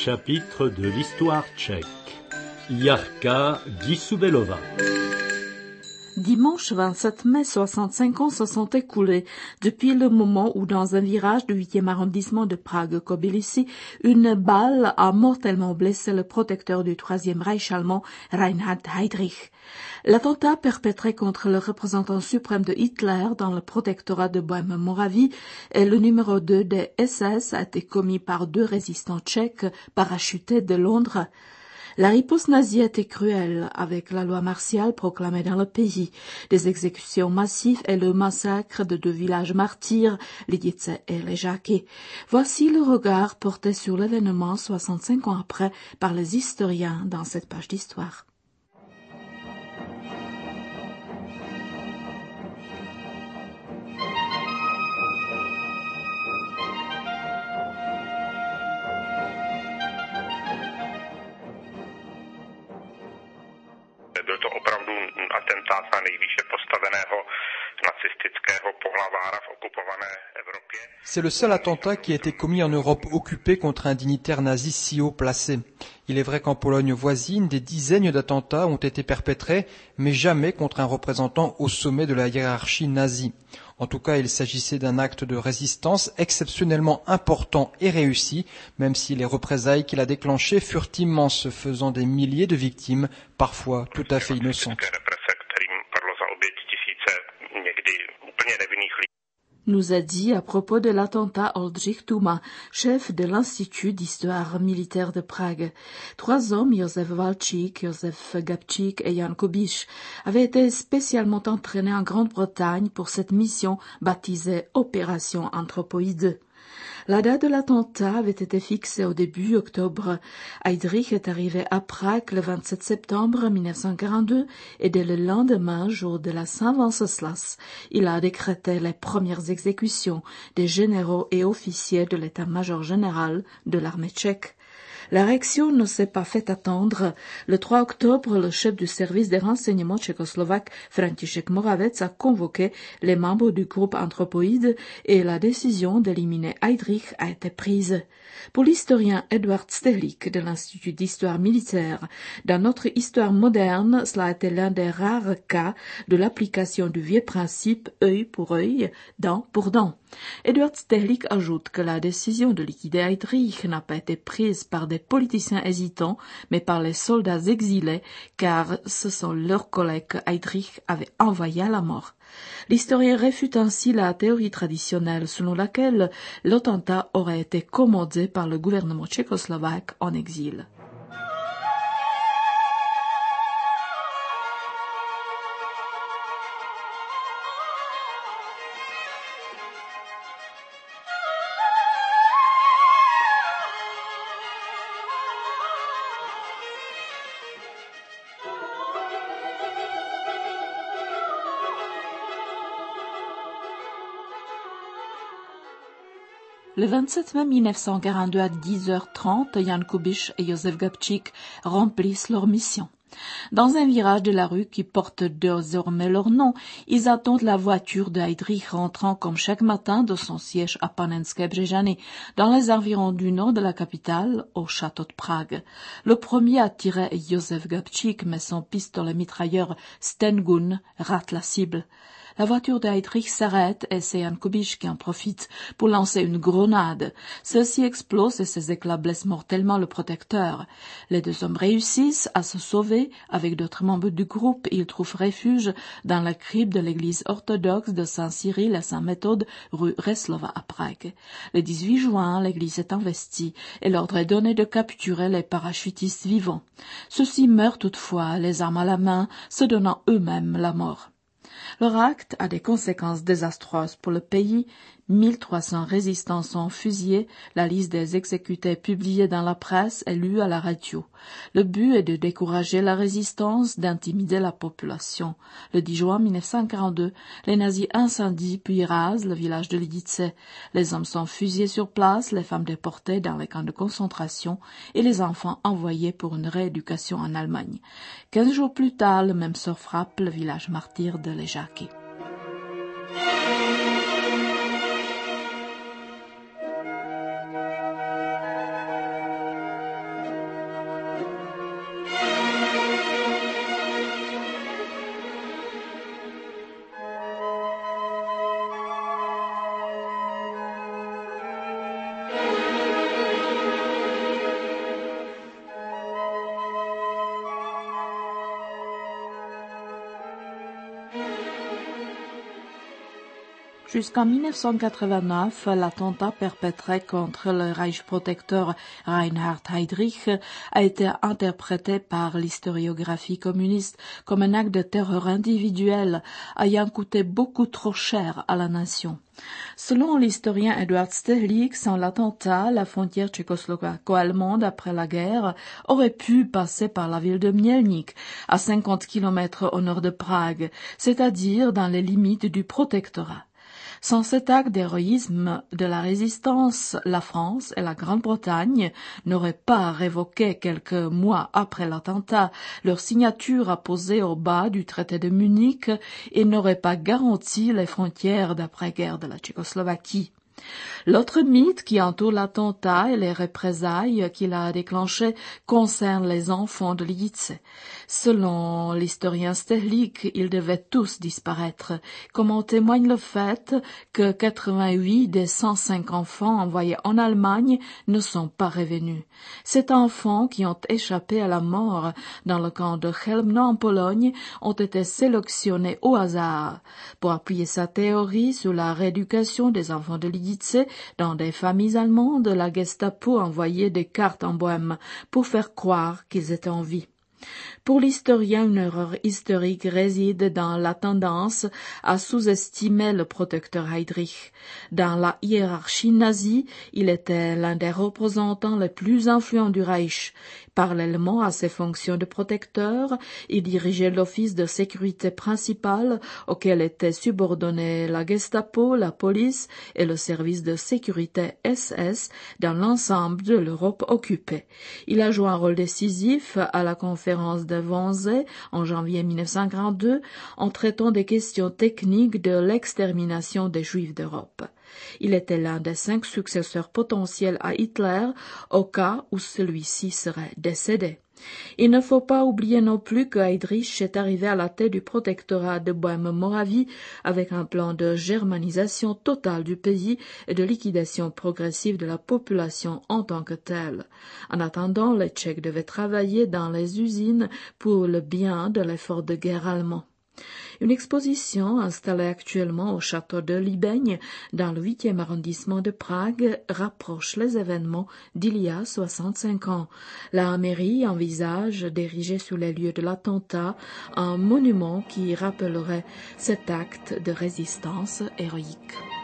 chapitre de l'histoire tchèque. Jarka Gisubelova. Dimanche 27 mai, 65 ans se sont écoulés depuis le moment où, dans un virage du 8e arrondissement de Prague-Kobylisy, une balle a mortellement blessé le protecteur du Troisième Reich allemand, Reinhard Heydrich. L'attentat perpétré contre le représentant suprême de Hitler dans le protectorat de Bohême-Moravie et le numéro 2 des SS a été commis par 2 résistants tchèques parachutés de Londres. La riposte nazie était cruelle, avec la loi martiale proclamée dans le pays, des exécutions massives et le massacre de 2 villages martyrs, Lidice et Ležáky. Voici le regard porté sur l'événement 65 ans après par les historiens dans cette page d'histoire. Byl to opravdu atentát na nejvýše postaveného nacistického pohlavára v okupované Evropě. C'est le seul attentat qui a été commis en Europe occupée contre un dignitaire nazi si haut placé. Il est vrai qu'en Pologne voisine, des dizaines d'attentats ont été perpétrés, mais jamais contre un représentant au sommet de la hiérarchie nazie. En tout cas, il s'agissait d'un acte de résistance exceptionnellement important et réussi, même si les représailles qu'il a déclenchées furent immenses, faisant des milliers de victimes, parfois tout à fait innocentes. Nous a dit à propos de l'attentat Oldřich Tuma, chef de l'Institut d'histoire militaire de Prague. 3 hommes, Josef Valčík, Josef Gabčík et Jan Kubiš, avaient été spécialement entraînés en Grande-Bretagne pour cette mission baptisée Opération Anthropoïde. La date de l'attentat avait été fixée au début octobre. Heydrich est arrivé à Prague le 27 septembre 1942 et dès le lendemain, jour de la Saint-Wenceslas, il a décrété les premières exécutions des généraux et officiers de l'état-major général de l'armée tchèque. La réaction ne s'est pas fait attendre. Le 3 octobre, le chef du service des renseignements tchécoslovaque, František Moravec, a convoqué les membres du groupe Anthropoïde et la décision d'éliminer Heydrich a été prise. Pour l'historien Eduard Stehlik de l'Institut d'histoire militaire, dans notre histoire moderne, cela a été l'un des rares cas de l'application du vieux principe œil pour œil, dent pour dent. Eduard Stehlik ajoute que la décision de liquider Heydrich n'a pas été prise par des politiciens hésitants, mais par les soldats exilés, car ce sont leurs collègues que Heydrich avait envoyés à la mort. L'historien réfute ainsi la théorie traditionnelle selon laquelle l'attentat aurait été commandé par le gouvernement tchécoslovaque en exil. Le 27 mai 1942 à 10h30, Jan Kubiš et Josef Gabčík remplissent leur mission. Dans un virage de la rue qui porte désormais leur nom, ils attendent la voiture de Heydrich rentrant comme chaque matin de son siège à Panenské Břežany, dans les environs du nord de la capitale, au château de Prague. Le premier à tirer est Josef Gabčík, mais son pistolet mitrailleur Stengun rate la cible. La voiture de Heydrich s'arrête et c'est Jan Kubiš qui en profite pour lancer une grenade. Celle-ci explose et ses éclats blessent mortellement le protecteur. Les 2 hommes réussissent à se sauver. Avec d'autres membres du groupe, ils trouvent refuge dans la crypte de l'église orthodoxe de Saint-Cyril et Saint-Méthode, rue Reslova à Prague. Le 18 juin, l'église est investie et l'ordre est donné de capturer les parachutistes vivants. Ceux-ci meurent toutefois, les armes à la main, se donnant eux-mêmes la mort. Leur acte a des conséquences désastreuses pour le pays. 1300 résistants sont fusillés. La liste des exécutés publiée dans la presse est lue à la radio. Le but est de décourager la résistance, d'intimider la population. Le 10 juin 1942, les nazis incendient puis rasent le village de Lidice. Les hommes sont fusillés sur place, les femmes déportées dans les camps de concentration et les enfants envoyés pour une rééducation en Allemagne. 15 jours plus tard, le même sort frappe le village martyr de Ležáky. Jusqu'en 1989, l'attentat perpétré contre le Reich protecteur Reinhard Heydrich a été interprété par l'historiographie communiste comme un acte de terreur individuel ayant coûté beaucoup trop cher à la nation. Selon l'historien Eduard Stehlik, sans l'attentat, la frontière tchécoslovaco-allemande après la guerre aurait pu passer par la ville de Mielnik, à 50 km au nord de Prague, c'est-à-dire dans les limites du protectorat. Sans cet acte d'héroïsme de la résistance, la France et la Grande-Bretagne n'auraient pas révoqué quelques mois après l'attentat leur signature apposée au bas du traité de Munich et n'auraient pas garanti les frontières d'après-guerre de la Tchécoslovaquie. L'autre mythe qui entoure l'attentat et les représailles qu'il a déclenchées concerne les enfants de Lidice. Selon l'historien Stehlik, ils devaient tous disparaître, comme en témoigne le fait que 88 des 105 enfants envoyés en Allemagne ne sont pas revenus. Ces enfants qui ont échappé à la mort dans le camp de Chełmno en Pologne ont été sélectionnés au hasard. Pour appuyer sa théorie sur la rééducation des enfants de Lidice, dans des familles allemandes, la Gestapo envoyait des cartes en Bohême pour faire croire qu'ils étaient en vie. Pour l'historien, une erreur historique réside dans la tendance à sous-estimer le protecteur Heydrich. Dans la hiérarchie nazie, il était l'un des représentants les plus influents du Reich. Parallèlement à ses fonctions de protecteur, il dirigeait l'office de sécurité principal auquel étaient subordonnés la Gestapo, la police et le service de sécurité SS dans l'ensemble de l'Europe occupée. Il a joué un rôle décisif à la conférence de Wannsee en janvier 1942 en traitant des questions techniques de l'extermination des Juifs d'Europe. Il était l'un des 5 successeurs potentiels à Hitler au cas où celui-ci serait décédé. Il ne faut pas oublier non plus que Heydrich est arrivé à la tête du protectorat de Bohême-Moravie avec un plan de germanisation totale du pays et de liquidation progressive de la population en tant que telle. En attendant, les Tchèques devaient travailler dans les usines pour le bien de l'effort de guerre allemand. Une exposition installée actuellement au château de Líbeň, dans le 8e arrondissement de Prague, rapproche les événements d'il y a 65 ans. La mairie envisage d'ériger sur les lieux de l'attentat un monument qui rappellerait cet acte de résistance héroïque.